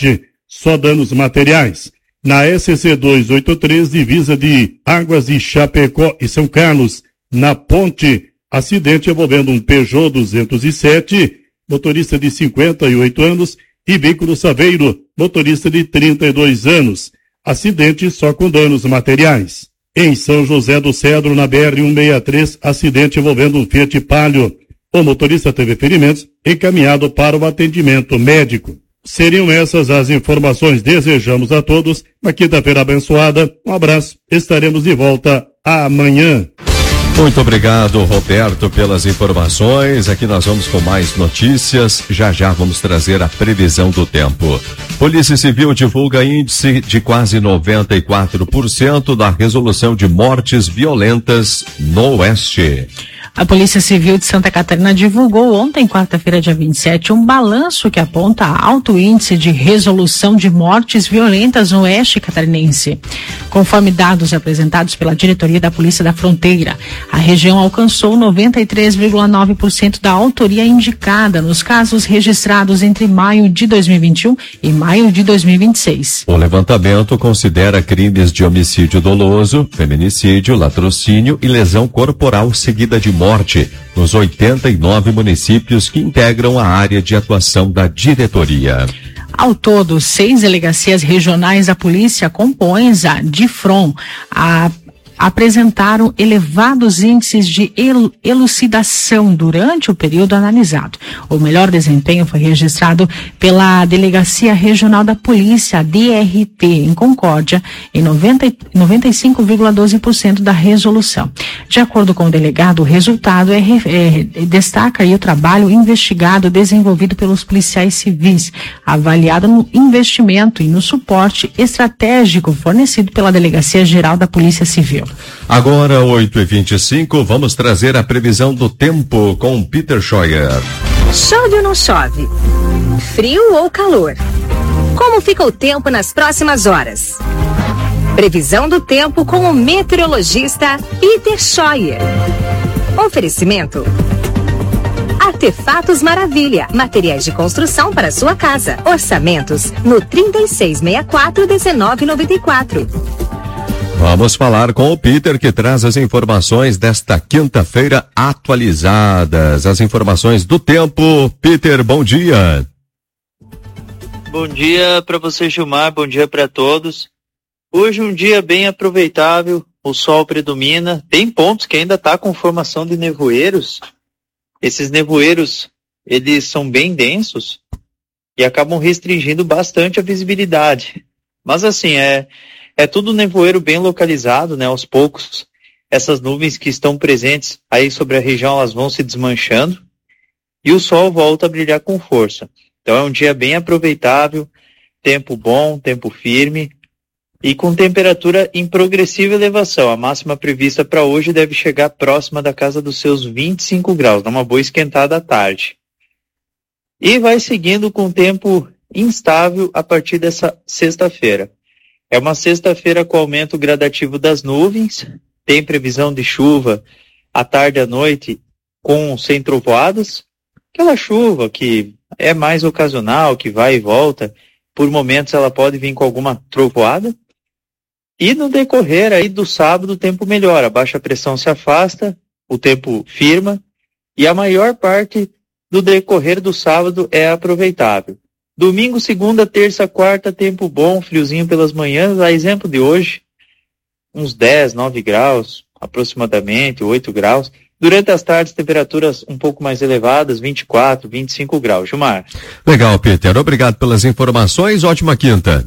só danos materiais. Na SC 283, divisa de Águas de Chapecó e São Carlos, na ponte, acidente envolvendo um Peugeot 207, motorista de 58 anos, e veículo Saveiro, motorista de 32 anos. Acidente só com danos materiais. Em São José do Cedro, na BR-163, acidente envolvendo um Fiat Palio. O motorista teve ferimentos, encaminhado para o atendimento médico. Seriam essas as informações. Desejamos a todos uma quinta-feira abençoada. Um abraço. Estaremos de volta amanhã. Muito obrigado, Roberto, pelas informações. Aqui nós vamos com mais notícias. Já vamos trazer a previsão do tempo. Polícia Civil divulga índice de quase 94% da resolução de mortes violentas no Oeste. A Polícia Civil de Santa Catarina divulgou ontem, quarta-feira, dia 27, um balanço que aponta alto índice de resolução de mortes violentas no Oeste catarinense. Conforme dados apresentados pela Diretoria da Polícia da Fronteira, a região alcançou 93,9% da autoria indicada nos casos registrados entre maio de 2021 e maio de 2026. O levantamento considera crimes de homicídio doloso, feminicídio, latrocínio e lesão corporal seguida de morte nos 89 municípios que integram a área de atuação da diretoria. Ao todo, 6 delegacias regionais da polícia compõem a DIFRON, apresentaram elevados índices de elucidação durante o período analisado. O melhor desempenho foi registrado pela Delegacia Regional da Polícia, DRT, em Concórdia, em 95,12% da resolução. De acordo com o delegado, o resultado destaca aí o trabalho investigado desenvolvido pelos policiais civis, avaliado no investimento e no suporte estratégico fornecido pela Delegacia Geral da Polícia Civil. Agora, 8h25, vamos trazer a previsão do tempo com Peter Scheuer. Chove ou não chove? Frio ou calor? Como fica o tempo nas próximas horas? Previsão do tempo com o meteorologista Peter Scheuer. Oferecimento: Artefatos Maravilha, materiais de construção para sua casa. Orçamentos no 3664-1994. Vamos falar com o Peter, que traz as informações desta quinta-feira atualizadas. As informações do tempo. Peter, bom dia. Bom dia para você, Gilmar. Bom dia para todos. Hoje um dia bem aproveitável. O sol predomina. Tem pontos que ainda está com formação de nevoeiros. Esses nevoeiros, eles são bem densos e acabam restringindo bastante a visibilidade. Mas assim, é tudo nevoeiro bem localizado, né? Aos poucos, essas nuvens que estão presentes aí sobre a região, elas vão se desmanchando e o sol volta a brilhar com força. Então é um dia bem aproveitável, tempo bom, tempo firme e com temperatura em progressiva elevação. A máxima prevista para hoje deve chegar próxima da casa dos seus 25 graus, dá uma boa esquentada à tarde. E vai seguindo com tempo instável a partir dessa sexta-feira. É uma sexta-feira com aumento gradativo das nuvens, tem previsão de chuva à tarde e à noite sem trovoadas. Aquela chuva que é mais ocasional, que vai e volta, por momentos ela pode vir com alguma trovoada. E no decorrer aí do sábado o tempo melhora, a baixa pressão se afasta, o tempo firma e a maior parte do decorrer do sábado é aproveitável. Domingo, segunda, terça, quarta, tempo bom, friozinho pelas manhãs, a exemplo de hoje, uns 10, 9 graus, aproximadamente, 8 graus. Durante as tardes, temperaturas um pouco mais elevadas, 24, 25 graus. Gilmar. Legal, Peter. Obrigado pelas informações. Ótima quinta.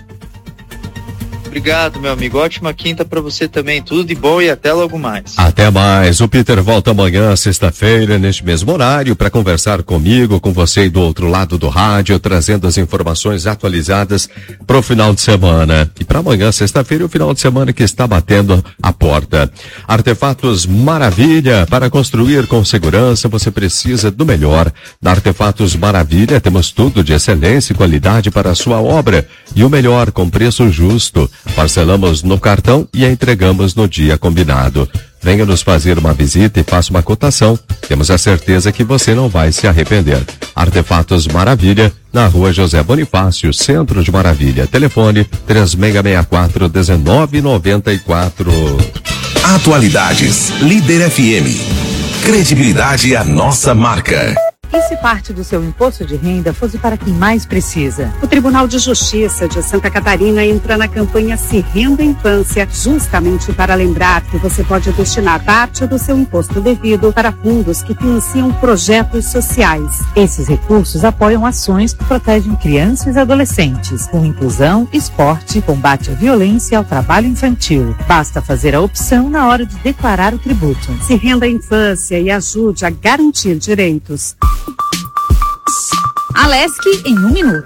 Obrigado, meu amigo. Ótima quinta para você também. Tudo de bom e até logo mais. Até mais. O Peter volta amanhã, sexta-feira, neste mesmo horário, para conversar comigo, com você do outro lado do rádio, trazendo as informações atualizadas para o final de semana. E para amanhã, sexta-feira, o final de semana que está batendo a porta. Artefatos Maravilha. Para construir com segurança, você precisa do melhor. Na Artefatos Maravilha, temos tudo de excelência e qualidade para a sua obra. E o melhor, com preço justo. Parcelamos no cartão e a entregamos no dia combinado. Venha nos fazer uma visita e faça uma cotação. Temos a certeza que você não vai se arrepender. Artefatos Maravilha, na Rua José Bonifácio, Centro de Maravilha. Telefone 3664-1994. Atualidades Líder FM. Credibilidade é a nossa marca. E se parte do seu imposto de renda fosse para quem mais precisa? O Tribunal de Justiça de Santa Catarina entra na campanha Se Renda Infância, justamente para lembrar que você pode destinar parte do seu imposto devido para fundos que financiam projetos sociais. Esses recursos apoiam ações que protegem crianças e adolescentes, com inclusão, esporte, combate à violência e ao trabalho infantil. Basta fazer a opção na hora de declarar o tributo. Se renda a infância e ajude a garantir direitos. Alesc em 1 minuto.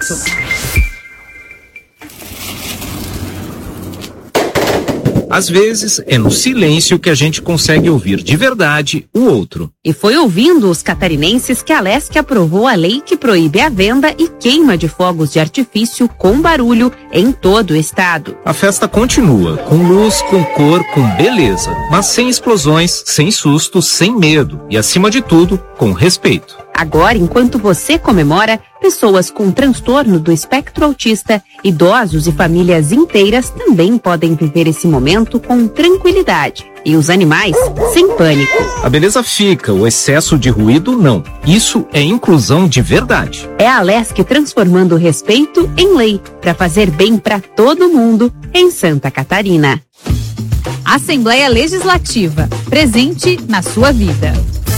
Às vezes, é no silêncio que a gente consegue ouvir de verdade o outro. E foi ouvindo os catarinenses que a Alesc aprovou a lei que proíbe a venda e queima de fogos de artifício com barulho em todo o estado. A festa continua, com luz, com cor, com beleza, mas sem explosões, sem susto, sem medo e, acima de tudo, com respeito. Agora, enquanto você comemora, pessoas com transtorno do espectro autista, idosos e famílias inteiras também podem viver esse momento com tranquilidade. E os animais, sem pânico. A beleza fica, o excesso de ruído não. Isso é inclusão de verdade. É a Alesc transformando o respeito em lei, para fazer bem para todo mundo em Santa Catarina. Assembleia Legislativa, presente na sua vida.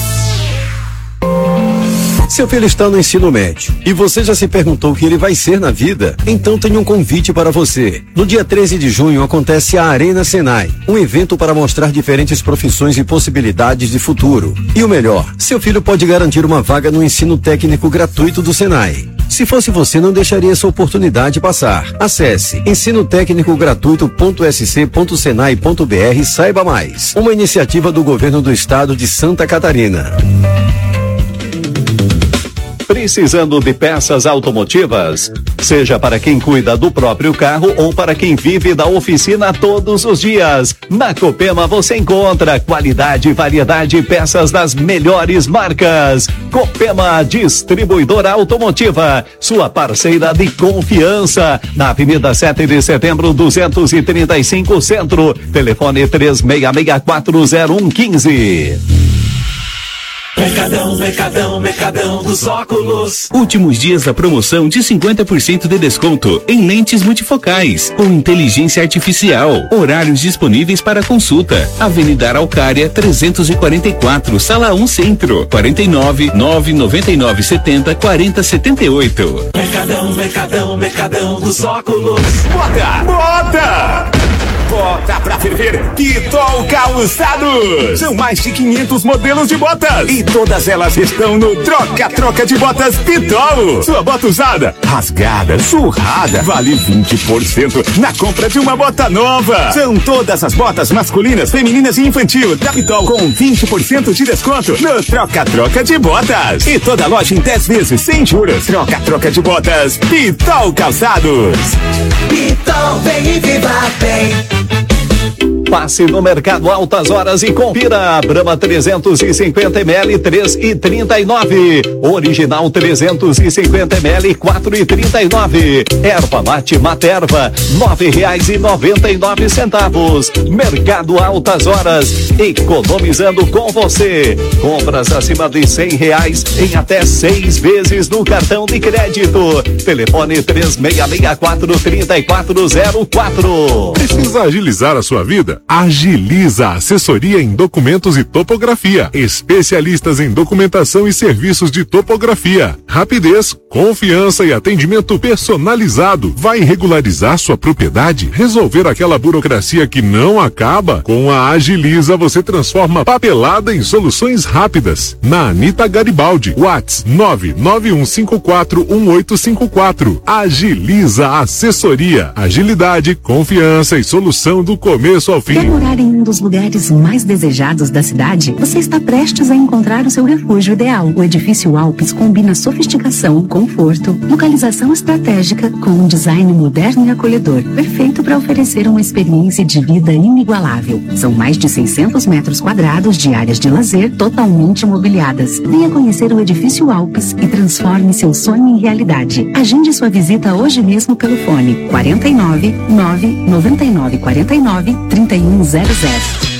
Seu filho está no ensino médio e você já se perguntou o que ele vai ser na vida? Então tenho um convite para você. No dia 13 de junho acontece a Arena Senai, um evento para mostrar diferentes profissões e possibilidades de futuro. E o melhor, seu filho pode garantir uma vaga no ensino técnico gratuito do Senai. Se fosse você, não deixaria essa oportunidade passar. Acesse ensinotécnicogratuito.sc.senai.br e saiba mais. Uma iniciativa do Governo do Estado de Santa Catarina. Precisando de peças automotivas? Seja para quem cuida do próprio carro ou para quem vive da oficina todos os dias. Na Copema você encontra qualidade, variedade e peças das melhores marcas. Copema, distribuidora automotiva, sua parceira de confiança. Na Avenida 7 de Setembro, 235 Centro. Telefone 36640115. Mercadão dos óculos. Últimos dias da promoção de 50% de desconto em lentes multifocais com inteligência artificial. Horários disponíveis para consulta. Avenida Araucária 344, Sala 1 Centro. 49-999-70-4078. Mercadão dos óculos. Bota pra ferver Pitol Calçados. São mais de 500 modelos de botas e todas elas estão no Troca-Troca de Botas Pitol. Sua bota usada, rasgada, surrada, vale 20% na compra de uma bota nova. São todas as botas masculinas, femininas e infantil da Pitol com 20% de desconto no Troca-Troca de Botas. E toda loja em 10 vezes sem juros. Troca-Troca de Botas Pitol Calçados. Pitol, vem e viva bem. Passe no Mercado Altas Horas e confira. Brahma 350 ml 3,39. Original 350 ml 4,39. Erva mate Materva R$9,99. Mercado Altas Horas, economizando com você. Compras acima de R$100 em até 6 vezes no cartão de crédito. Telefone 3664-3404. Precisa agilizar a sua vida? Agiliza assessoria em documentos e topografia. Especialistas em documentação e serviços de topografia. Rapidez, confiança e atendimento personalizado. Vai regularizar sua propriedade? Resolver aquela burocracia que não acaba? Com a Agiliza você transforma papelada em soluções rápidas. Na Anita Garibaldi, WhatsApp 991541854. Agiliza Assessoria. Agilidade, confiança e solução do começo ao fim. fim. Quer morar em um dos lugares mais desejados da cidade? Você está prestes a encontrar o seu refúgio ideal. O edifício Alpes combina sofisticação, conforto, localização estratégica com um design moderno e acolhedor, perfeito para oferecer uma experiência de vida inigualável. São mais de 600 metros quadrados de áreas de lazer totalmente mobiliadas. Venha conhecer o edifício Alpes e transforme seu sonho em realidade. Agende sua visita hoje mesmo pelo fone 49 999 49 3100.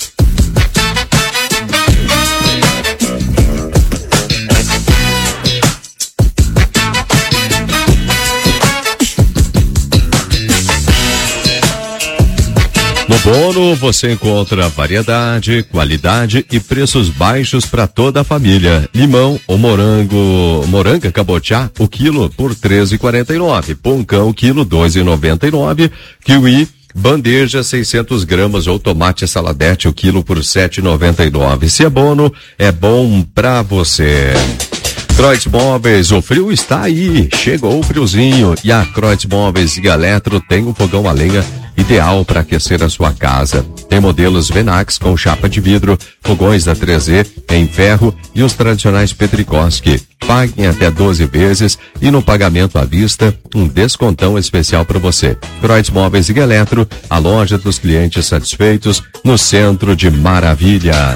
No Bono você encontra variedade, qualidade e preços baixos para toda a família. Limão ou moranga cabotiá, o quilo por R$13,49. Poncão, quilo R$2,99. Kiwi, bandeja 600 gramas ou tomate saladete, o quilo por R$7,99. Se é Bono, é bom pra você. Croix Móveis, o frio está aí, chegou o friozinho e a Croix Móveis e Eletro tem um fogão a lenha ideal para aquecer a sua casa. Tem modelos Venax com chapa de vidro, fogões da 3E em ferro e os tradicionais Petrikoski. Paguem até 12 vezes e no pagamento à vista, um descontão especial para você. Croix Móveis e Eletro, a loja dos clientes satisfeitos no centro de Maravilha.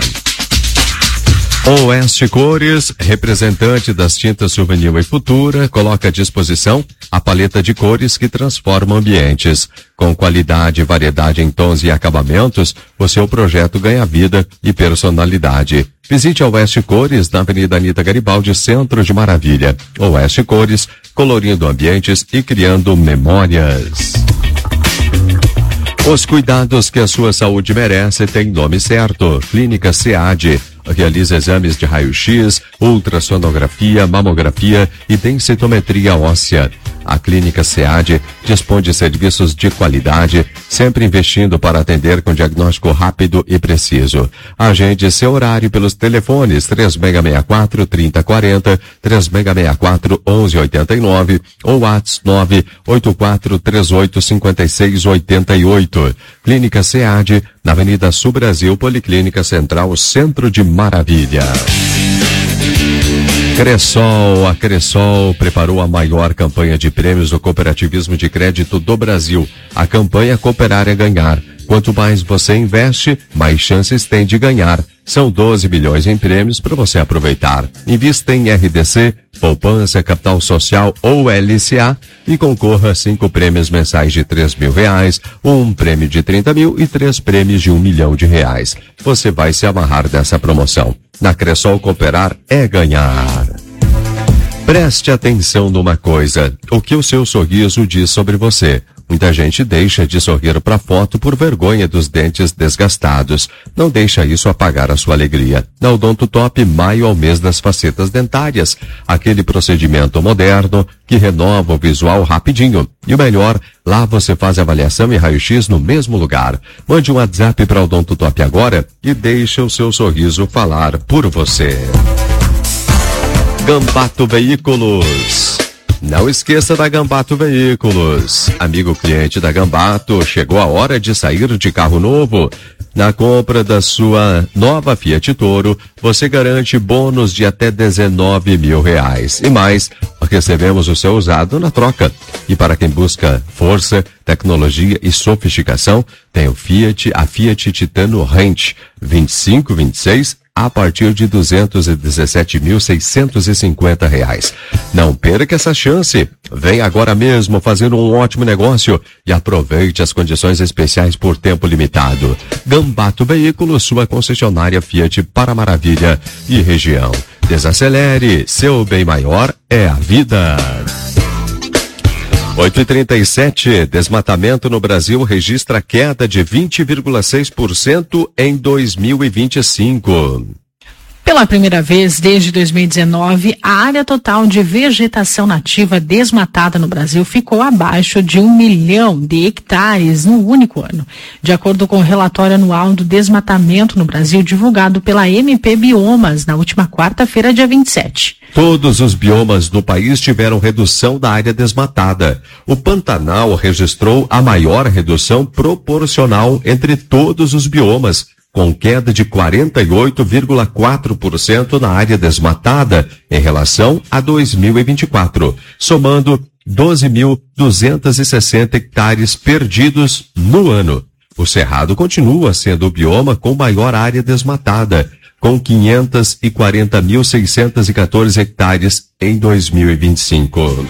Oeste Cores, representante das tintas Souvenir e Futura, coloca à disposição a paleta de cores que transforma ambientes. Com qualidade e variedade em tons e acabamentos, o seu projeto ganha vida e personalidade. Visite a Oeste Cores na Avenida Anita Garibaldi, centro de Maravilha. Oeste Cores, colorindo ambientes e criando memórias. Os cuidados que a sua saúde merece têm nome certo. Clínica SEAD. Realiza exames de raio-x, ultrassonografia, mamografia e densitometria óssea. A Clínica SEAD dispõe de serviços de qualidade, sempre investindo para atender com diagnóstico rápido e preciso. Agende seu horário pelos telefones 3664-3040, 3664-1189 ou WhatsApp 984385688. Clínica SEAD, na Avenida Sul Brasil, Policlínica Central, Centro de Maravilha. Cressol, a Cressol preparou a maior campanha de prêmios do cooperativismo de crédito do Brasil. A campanha Cooperar é Ganhar. Quanto mais você investe, mais chances tem de ganhar. São 12 bilhões em prêmios para você aproveitar. Invista em RDC, Poupança, Capital Social ou LCA e concorra a 5 prêmios mensais de R$3.000, um prêmio de 30 mil e 3 prêmios de R$1 milhão. Você vai se amarrar dessa promoção. Na Cressol, Cooperar é ganhar. Preste atenção numa coisa, o que o seu sorriso diz sobre você. Muita gente deixa de sorrir para foto por vergonha dos dentes desgastados. Não deixa isso apagar a sua alegria. Na Odonto Top, maio é o mês das facetas dentárias. Aquele procedimento moderno que renova o visual rapidinho. E o melhor, lá você faz avaliação e raio-x no mesmo lugar. Mande um WhatsApp para Odonto Top agora e deixe o seu sorriso falar por você. Gambato Veículos. Não esqueça da Gambato Veículos. Amigo cliente da Gambato, chegou a hora de sair de carro novo. Na compra da sua nova Fiat Toro, você garante bônus de até R$19 mil. E mais, recebemos o seu usado na troca. E para quem busca força, tecnologia e sofisticação, tem a Fiat Titano Ranch 2526 a partir de R$217.650. Não perca essa chance. Vem agora mesmo fazer um ótimo negócio e aproveite as condições especiais por tempo limitado. Gambato Veículos, sua concessionária Fiat para Maravilha e região. Desacelere, seu bem maior é a vida. 8h37, desmatamento no Brasil registra queda de 20,6% em 2025. Pela primeira vez desde 2019, a área total de vegetação nativa desmatada no Brasil ficou abaixo de 1 milhão de hectares no único ano. De acordo com o relatório anual do desmatamento no Brasil, divulgado pela MP Biomas na última quarta-feira, dia 27. Todos os biomas do país tiveram redução da área desmatada. O Pantanal registrou a maior redução proporcional entre todos os biomas, com queda de 48,4% na área desmatada em relação a 2024, somando 12.260 hectares perdidos no ano. O Cerrado continua sendo o bioma com maior área desmatada, com 540.614 hectares em 2025.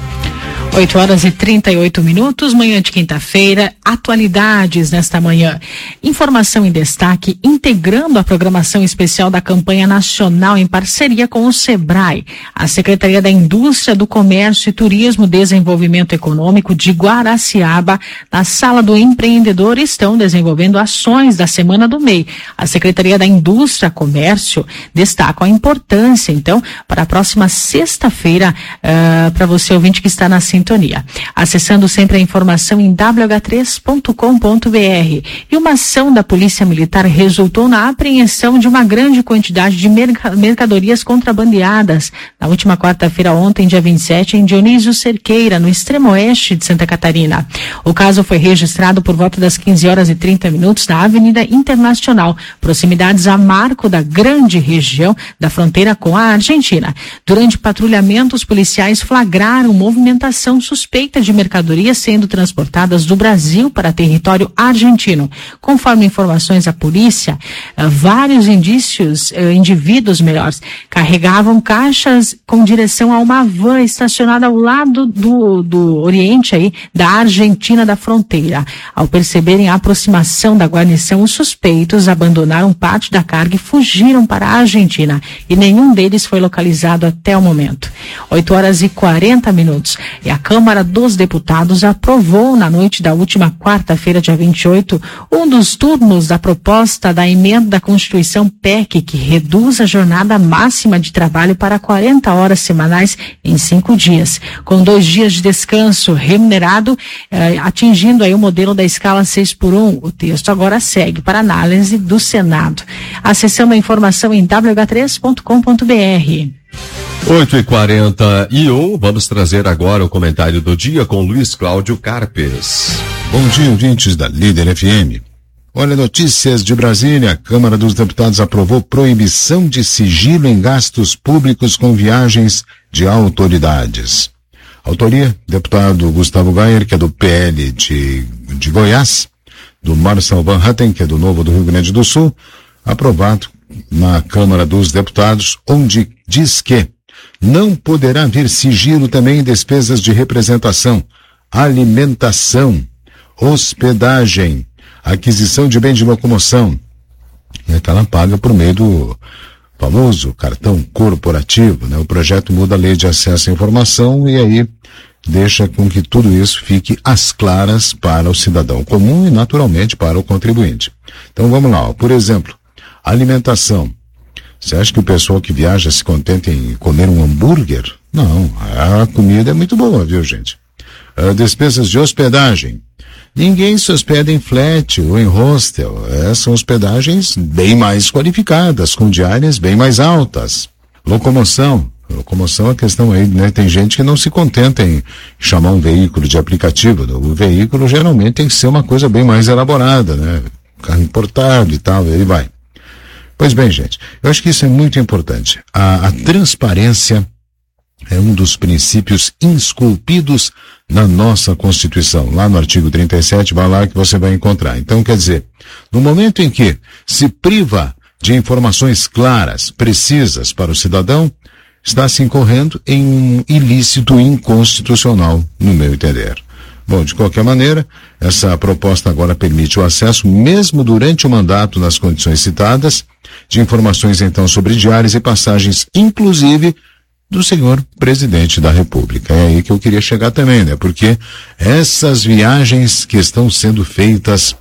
8h38, manhã de quinta-feira, atualidades nesta manhã. Informação em destaque, integrando a programação especial da campanha nacional em parceria com o SEBRAE. A Secretaria da Indústria, do Comércio e Turismo e Desenvolvimento Econômico de Guaraciaba, na Sala do Empreendedor, estão desenvolvendo ações da Semana do MEI. A Secretaria da Indústria, Comércio, destaca a importância, então, para a próxima sexta-feira, para você ouvinte que está na sintonia. Acessando sempre a informação em wh3.com.br. E uma ação da Polícia Militar resultou na apreensão de uma grande quantidade de mercadorias contrabandeadas na última quarta-feira, ontem, dia 27, em Dionísio Cerqueira, no extremo oeste de Santa Catarina. O caso foi registrado por volta das 15h30 na Avenida Internacional, proximidades a marco da grande região da fronteira com a Argentina. Durante patrulhamento, os policiais flagraram movimentação suspeita de mercadorias sendo transportadas do Brasil para território argentino. Conforme informações da polícia, vários indivíduos carregavam caixas com direção a uma van estacionada ao lado do oriente aí, da Argentina da fronteira. Ao perceberem a aproximação da guarnição, os suspeitos abandonaram parte da carga e fugiram para a Argentina, e nenhum deles foi localizado até o momento. 8h40. E a Câmara dos Deputados aprovou na noite da última quarta-feira, dia 28, um dos turnos da proposta da emenda da Constituição PEC, que reduz a jornada máxima de trabalho para 40 horas semanais em 5 dias, com 2 dias de descanso remunerado, atingindo aí o modelo da escala 6x1. O texto agora segue para análise do Senado. Acessando a informação em wh3.com.br. 8h41, vamos trazer agora o comentário do dia com Luiz Cláudio Carpes. Bom dia, ouvintes da Líder FM. Olha, notícias de Brasília. A Câmara dos Deputados aprovou proibição de sigilo em gastos públicos com viagens de autoridades. Autoria, deputado Gustavo Gayer, que é do PL de Goiás, do Marcel Van Hatten, que é do Novo do Rio Grande do Sul, aprovado na Câmara dos Deputados, onde diz que não poderá haver sigilo também em despesas de representação, alimentação, hospedagem, aquisição de bem de locomoção. E ela paga por meio do famoso cartão corporativo, né? O projeto muda a lei de acesso à informação e aí deixa com que tudo isso fique às claras para o cidadão comum e naturalmente para o contribuinte. Então vamos lá, ó. Por exemplo, alimentação. Você acha que o pessoal que viaja se contenta em comer um hambúrguer? Não, a comida é muito boa, viu, gente? Despesas de hospedagem. Ninguém se hospeda em flat ou em hostel. São hospedagens bem mais qualificadas, com diárias bem mais altas. Locomoção. Locomoção é questão aí, né? Tem gente que não se contenta em chamar um veículo de aplicativo. O veículo geralmente tem que ser uma coisa bem mais elaborada, né? Carro importado e tal, aí vai. Pois bem, gente, eu acho que isso é muito importante. A transparência é um dos princípios esculpidos na nossa Constituição. Lá no artigo 37, vai lá que você vai encontrar. Então, quer dizer, no momento em que se priva de informações claras, precisas para o cidadão, está se incorrendo em um ilícito inconstitucional, no meu entender. Bom, de qualquer maneira, essa proposta agora permite o acesso, mesmo durante o mandato, nas condições citadas, de informações então sobre diárias e passagens, inclusive do senhor presidente da República. É aí que eu queria chegar também, né? Porque essas viagens que estão sendo feitas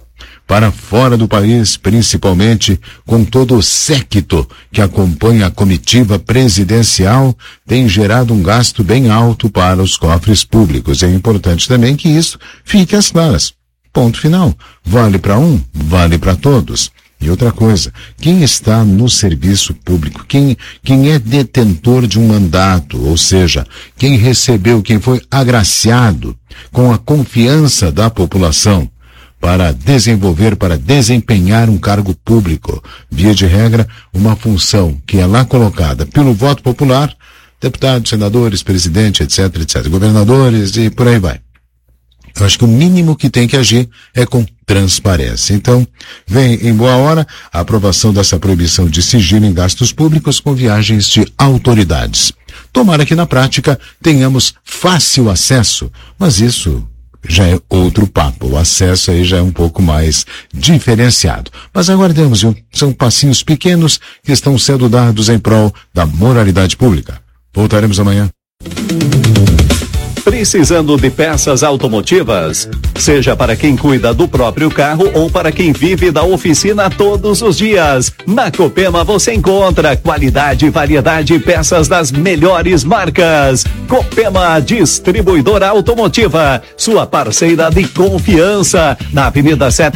para fora do país, principalmente com todo o séquito que acompanha a comitiva presidencial, tem gerado um gasto bem alto para os cofres públicos. É importante também que isso fique às claras. Ponto final. Vale para um, vale para todos. E outra coisa, quem está no serviço público, quem é detentor de um mandato, ou seja, quem recebeu, quem foi agraciado com a confiança da população para desenvolver, para desempenhar um cargo público, via de regra, uma função que é lá colocada pelo voto popular, deputados, senadores, presidente, etc, governadores e por aí vai. Eu acho que o mínimo que tem que agir é com transparência. Então, vem em boa hora a aprovação dessa proibição de sigilo em gastos públicos com viagens de autoridades. Tomara que na prática tenhamos fácil acesso, mas isso já é outro papo. O acesso aí já é um pouco mais diferenciado. Mas aguardemos, viu? São passinhos pequenos que estão sendo dados em prol da moralidade pública. Voltaremos amanhã. Precisando de peças automotivas? Seja para quem cuida do próprio carro ou para quem vive da oficina todos os dias. Na Copema você encontra qualidade, variedade e peças das melhores marcas. Copema Distribuidora Automotiva, sua parceira de confiança. Na Avenida 7